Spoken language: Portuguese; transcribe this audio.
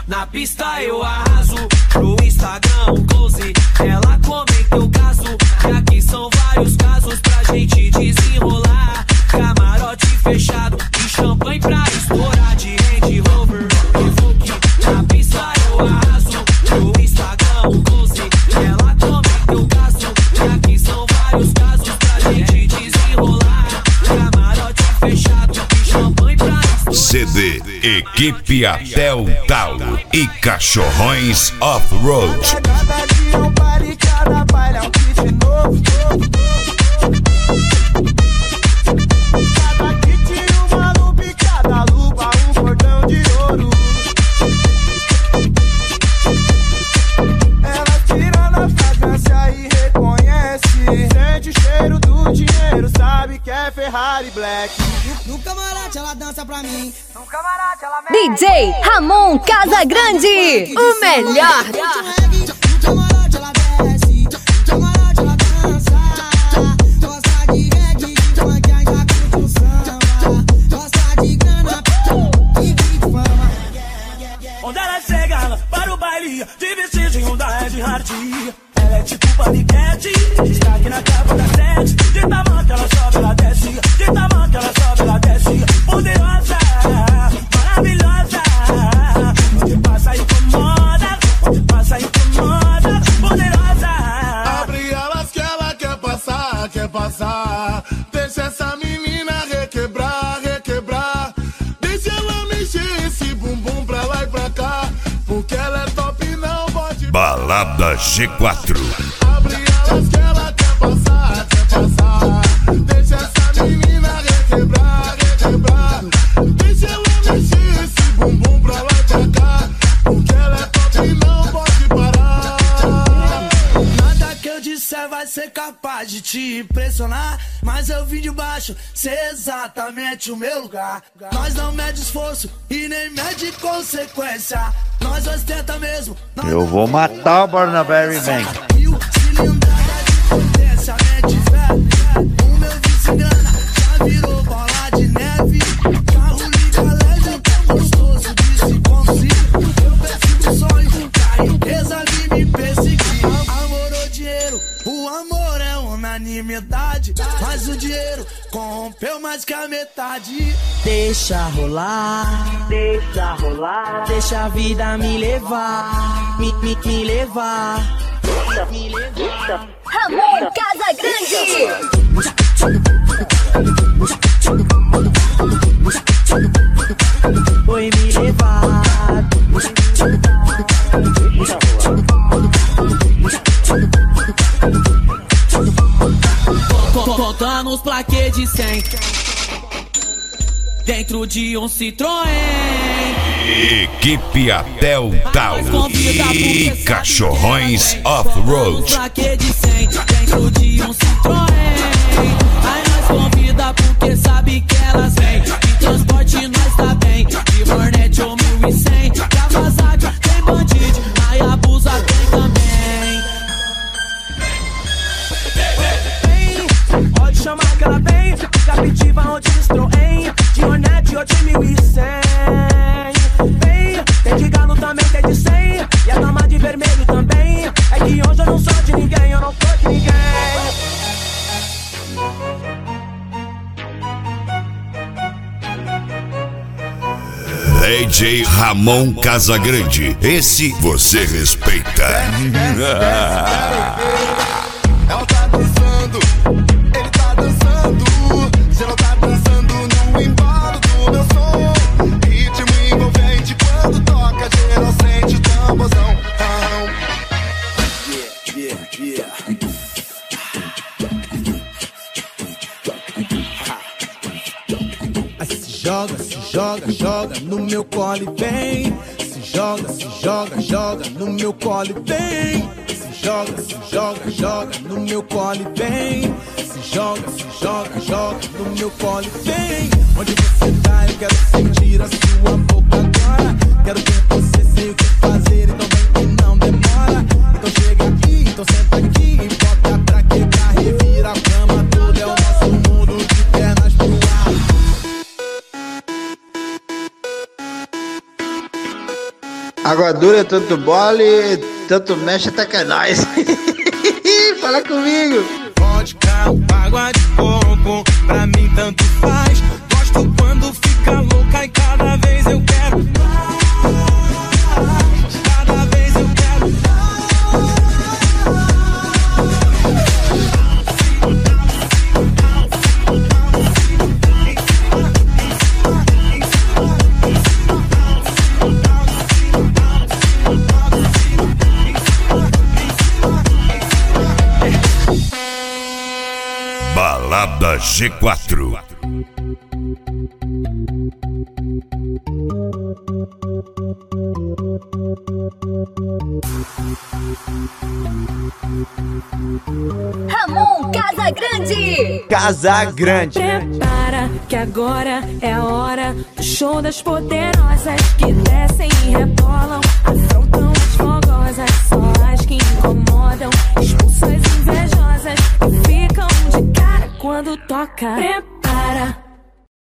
Na pista eu arraso, pro Instagram um close. Ela comenta eu caso, e aqui são vários casos pra gente desenrolar. Camarote fechado e champanhe pra estourar. De Range Rover e Vogue. Na pista eu arraso, pro Instagram um close. Ela comenta eu caso, e aqui são vários casos pra gente desenrolar. Camarote fechado e champanhe pra estourar. CD Equipe até o talo e Cachorrões Off-Road. Cada dia um baile, cada baile é um kit novo. Cada kit uma lupa e cada lupa um cordão de ouro. Ela tira na fragrância e reconhece. Sente o cheiro do dinheiro, sabe que é Ferrari Black. No camarote ela dança pra mim. No camarote ela mexe. DJ Ramon Casagrande, o melhor. No camarote ela desce. No camarote ela dança. Gosta de reggae, de funk, ainda curte o samba. Gosta de grana e de fama. Onde ela chega, ela para o baile de vestígio da Red Hard. Ela é tipo paniquete, destaque na capa da sete. De tamanho que ela sobe, ela desce. De tamanho que ela sobe, ela desce. Poderosa, maravilhosa. Onde passa incomoda, onde passa incomoda. Poderosa. Abre elas que ela quer passar, quer passar. Deixa essa menina requebrar, requebrar. Deixa ela mexer esse bumbum pra lá e pra cá. Porque ela é top, não pode. Balada G4. Abre elas que ela quer passar, quer passar. Deixa essa menina requebrar, requebrar. Deixa ela mexer esse bumbum pra lá e pra cá. Porque ela é top e não pode parar. Nada que eu disser vai ser capaz de te impressionar. Mas eu vim de baixo, ser exatamente o meu lugar. Nós não mede esforço e nem mede consequência. Nós ostenta mesmo. Eu vou matar o Barnaberry Man. Cilindrada de potência, mente fé. O meu vice grana já virou bola de neve. Carro liga leve, tão gostoso de se conduzir. Eu persigo o sonho, a empresa de me perseguir. Amor ou dinheiro, o amor é unanimidade. Mas o dinheiro corrompeu mais que a metade. Deixa rolar, deixa rolar. Deixa a vida me levar, me levar. Me levar. Ramon Casagrande. Foi me levar. Contando os plaquês de 100 dentro de um Citroën. Equipe até o talo e Cachorrões Off-Road. Plaquê de 100 dentro de um Citroën. Aí nós convida porque sabe que elas vêm. De transporte nós tá bem. De Hornet ou 1100. Kawasaki tem bandido, aí abusa tem também. Pode chamar que ela vem. Captiva onde Citroën. De Hornet ou de 1100. Vem, tem de galo também, tem de 100. E a dama de vermelho também. É que hoje eu não sou de ninguém, eu não sou de ninguém. DJ Ramon Casagrande, esse você respeita. Ela tá dançando, ele tá dançando. Se ela tá dançando no embalo do meu som. Ritmo envolvente quando toca, geral sente o tamborzão. Se joga, joga no meu colo e vem. Se joga no meu colo e vem. Se joga no meu colo e vem. Se joga no meu colo e vem. Onde você tá, eu quero sentir a sua boca agora. Quero ver você sei o que fazer, então vem que não demora. Então chega aqui, então senta aqui e bota pra quebrar, revira a cama toda. É o nosso mundo de pernas pro ar. Água dura, tanto bola, tanto mexe até que é nóis. Fala comigo. Vodka, água de coco, pra mim tanto faz. Gosto quando fica louca e cada vez eu quero mais. Cada vez eu quero Balada G4. Ramon Casagrande. Casagrande. Prepara que agora é a hora do show das poderosas que descem e rebolam, afrontam as fogosas, só as que incomodam, expulsam as invejosas e ficam de cara quando toca. Prepara.